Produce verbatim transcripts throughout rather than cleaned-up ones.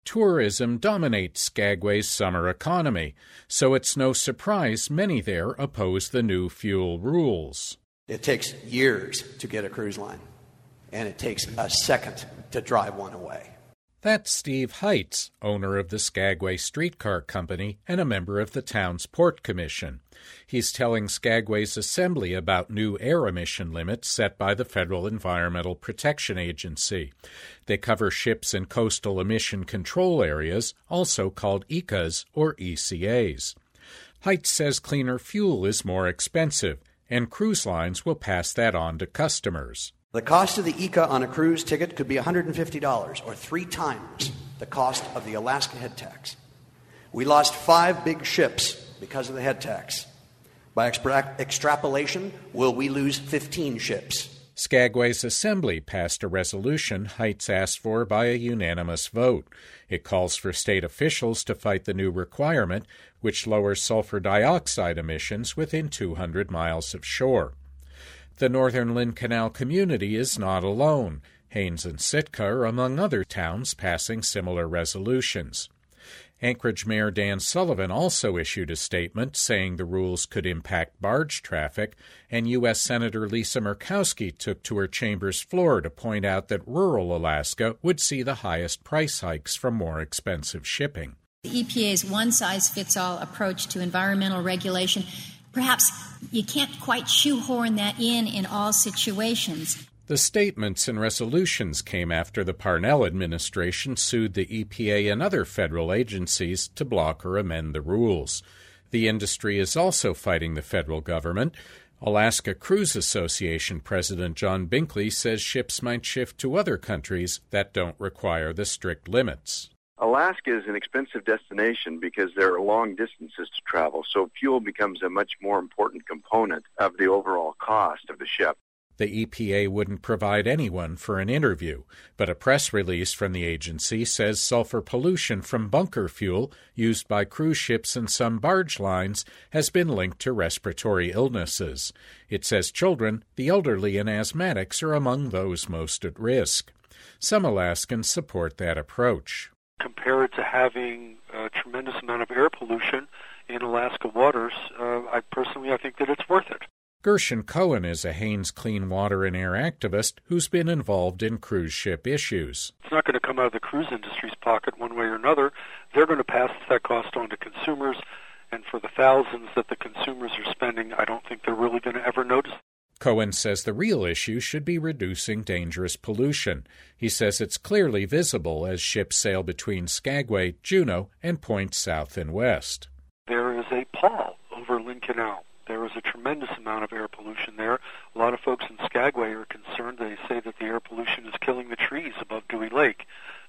Tourism dominates Skagway's summer economy, so it's no surprise many there oppose the new fuel rules. It takes years to get a cruise line, and it takes a second to drive one away. That's Steve Heitz, owner of the Skagway Streetcar Company and a member of the town's Port Commission. He's telling Skagway's Assembly about new air emission limits set by the Federal Environmental Protection Agency. They cover ships in coastal emission control areas, also called E C As or E C As. Heitz says cleaner fuel is more expensive, and cruise lines will pass that on to customers. The cost of the E C A on a cruise ticket could be one hundred fifty dollars, or three times the cost of the Alaska head tax. We lost five big ships because of the head tax. By extra- extrapolation, will we lose fifteen ships? Skagway's Assembly passed a resolution Heitz asked for by a unanimous vote. It calls for state officials to fight the new requirement, which lowers sulfur dioxide emissions within two hundred miles of shore. The Northern Lynn Canal community is not alone. Haines and Sitka are among other towns passing similar resolutions. Anchorage Mayor Dan Sullivan also issued a statement saying the rules could impact barge traffic, and U S Senator Lisa Murkowski took to her chamber's floor to point out that rural Alaska would see the highest price hikes from more expensive shipping. The E P A's one-size-fits-all approach to environmental regulation, perhaps you can't quite shoehorn that in in all situations. The statements and resolutions came after the Parnell administration sued the E P A and other federal agencies to block or amend the rules. The industry is also fighting the federal government. Alaska Cruise Association President John Binkley says ships might shift to other countries that don't require the strict limits. Alaska is an expensive destination because there are long distances to travel, so fuel becomes a much more important component of the overall cost of the ship. The E P A wouldn't provide anyone for an interview, but a press release from the agency says sulfur pollution from bunker fuel used by cruise ships and some barge lines has been linked to respiratory illnesses. It says children, the elderly, and asthmatics are among those most at risk. Some Alaskans support that approach. Compared to having a tremendous amount of air pollution in Alaska waters, uh, I personally I think that it's worth it. Gershon Cohen is a Haines Clean Water and Air activist who's been involved in cruise ship issues. It's not going to come out of the cruise industry's pocket one way or another. They're going to pass that cost on to consumers, and for the thousands that the consumers are spending, I don't think they're really going to ever notice. Cohen says the real issue should be reducing dangerous pollution. He says it's clearly visible as ships sail between Skagway, Juneau, and points south and west. There is a pall over Lynn Canal. There is a tremendous amount of air pollution there. A lot of folks in Skagway are concerned. They say that the air pollution is killing the trees above Dewey Lake.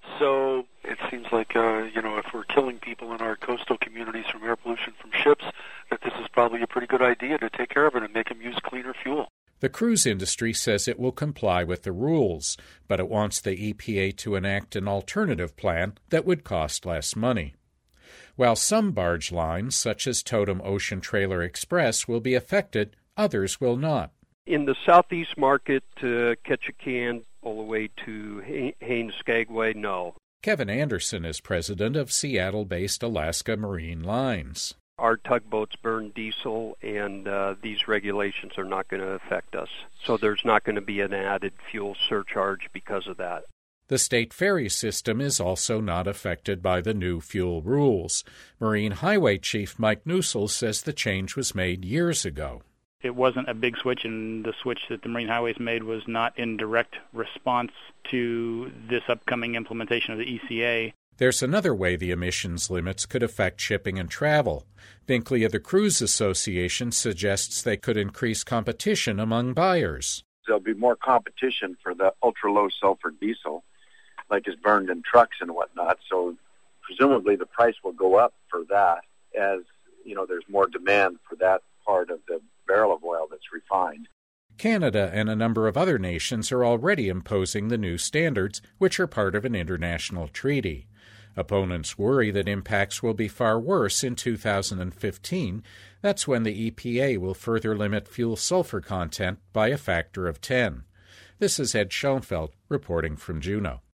So it seems like, uh, you know, if we're killing people in our coastal communities from air pollution from ships, that this is probably a pretty good idea to take care of it and make them use cleaner fuel. The cruise industry says it will comply with the rules, but it wants the E P A to enact an alternative plan that would cost less money. While some barge lines, such as Totem Ocean Trailer Express, will be affected, others will not. In the southeast market, uh, Ketchikan, all the way to Haines Skagway, no. Kevin Anderson is president of Seattle-based Alaska Marine Lines. Our tugboats burn diesel, and uh, these regulations are not going to affect us. So there's not going to be an added fuel surcharge because of that. The state ferry system is also not affected by the new fuel rules. Marine Highway Chief Mike Newsell says the change was made years ago. It wasn't a big switch, and the switch that the Marine Highways made was not in direct response to this upcoming implementation of the E C A. There's another way the emissions limits could affect shipping and travel. Binkley of the Cruise Association suggests they could increase competition among buyers. There'll be more competition for the ultra-low sulfur diesel, like is burned in trucks and whatnot. So presumably the price will go up for that as, you know, there's more demand for that part of the barrel of oil that's refined. Canada and a number of other nations are already imposing the new standards, which are part of an international treaty. Opponents worry that impacts will be far worse in two thousand fifteen. That's when the E P A will further limit fuel sulfur content by a factor of ten. This is Ed Schoenfeld reporting from Juneau.